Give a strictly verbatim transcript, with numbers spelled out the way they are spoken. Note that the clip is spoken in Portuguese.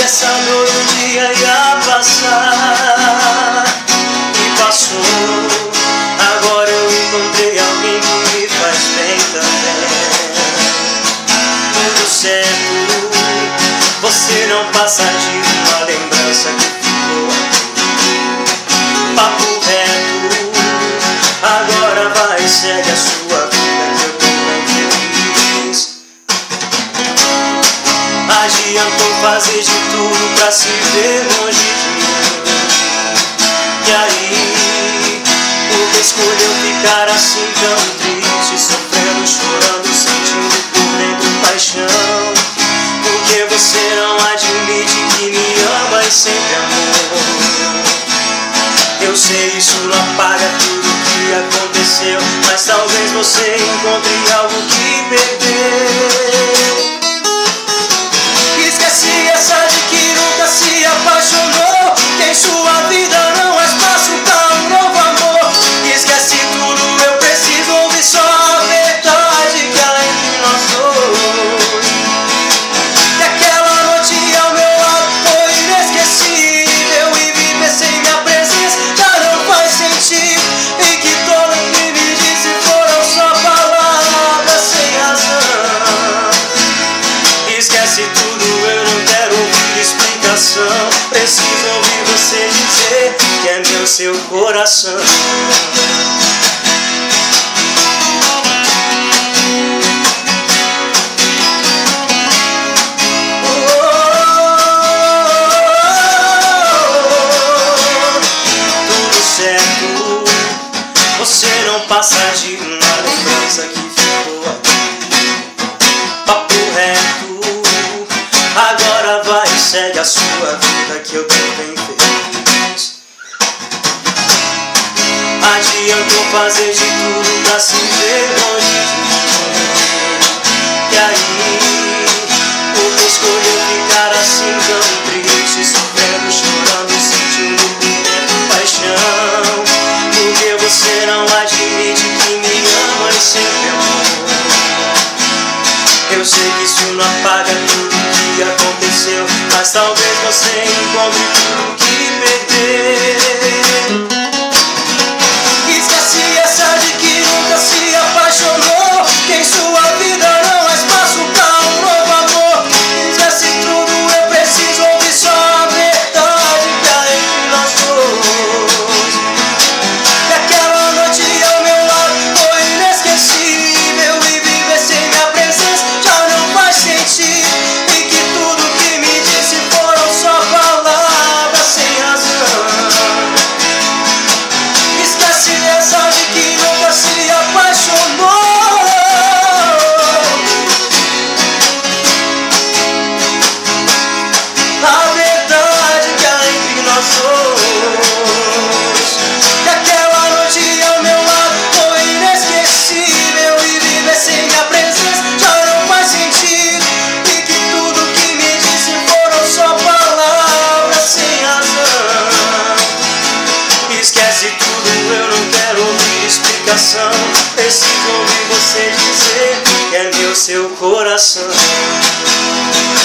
essa dor um dia ia passar. E passou. Agora eu encontrei alguém que me faz bem também. Tudo certo, você não passa de uma lembrança que ficou aqui. Papo reto, agora vai, segue a sua vida que eu tô bem feliz. Adiantou fazer de tudo pra se ver longe de mim. E aí, por que escolheu ficar assim tão triste, sofrendo, chorando, sentindo por dentro paixão? Por que você não admite que me ama e sempre amou? Eu sei, isso não apaga tudo que aconteceu, mas talvez você encontre algo que perdeu. Esqueci essa de que nunca se apaixonou, que em sua vida não há espaço pra um novo amor. Esquece tudo, eu preciso ouvir só a verdade que há entre nós dois. Que aquela noite ao meu lado foi inesquecível, e viver sem minha presença já não faz sentido. E que tudo que me disse foram só palavras sem razão. Esquece tudo, eu não quero ouvir explicação. Preciso ouvir você dizer que é meu seu coração. Você não passa de uma lembrança que ficou aqui. Papo reto, agora vai, segue a sua vida que eu tô bem feliz. Adiantou fazer de tudo pra se ver longe de mim. E aí, por que escolheu ficar assim tão triste, sofrendo, chorando, sentindo por dentro paixão? Porque você não admite que me ama e sempre amou. Eu sei que isso não apaga tudo que aconteceu, mas talvez você encontre tudo que perdeu. Esqueci essa de que nunca se apaixonou, que em sua vida não há espaço pra um novo amor. Esquece tudo, eu preciso ouvir só a verdade que há entre nós dois. Que aquela noite ao meu lado foi inesquecível, e viver sem minha presença já não faz sentido. E que tudo que me disse foram só palavras sem razão. Esquece essa de que nunca se apaixonou. A verdade que há entre nós dois. Que aquela noite ao meu lado foi inesquecível, e viver sem minha presença já não faz sentido. E que tudo que me disse foram só palavras sem razão. Esquece tudo, eu não quero ouvir explicação. Preciso ouvir você dizer que é meu seu coração.